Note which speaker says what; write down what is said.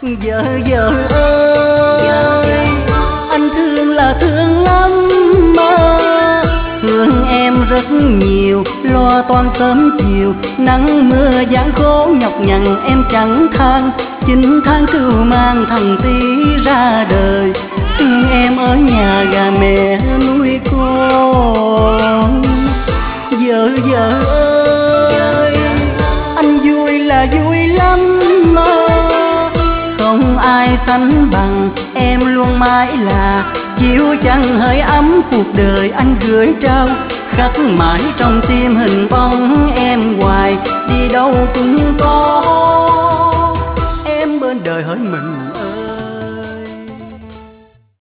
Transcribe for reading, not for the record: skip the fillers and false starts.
Speaker 1: Vợ ơi, anh thương là thương lắm mà, thương em rất nhiều, lo toan sớm chiều, nắng mưa gian khổ nhọc nhằn em chẳng than. 9 tháng cưu mang thằng tí ra đời, thương em ở nhà gà mẹ nuôi con. Vợ ơi, anh vui là vui lắm mà, không ai sánh bằng em luôn mãi là chiếu chẳng hơi ấm cuộc đời anh gửi trao, khắc mãi trong tim hình bóng em hoài, đi đâu cũng có em bên đời hỡi mình.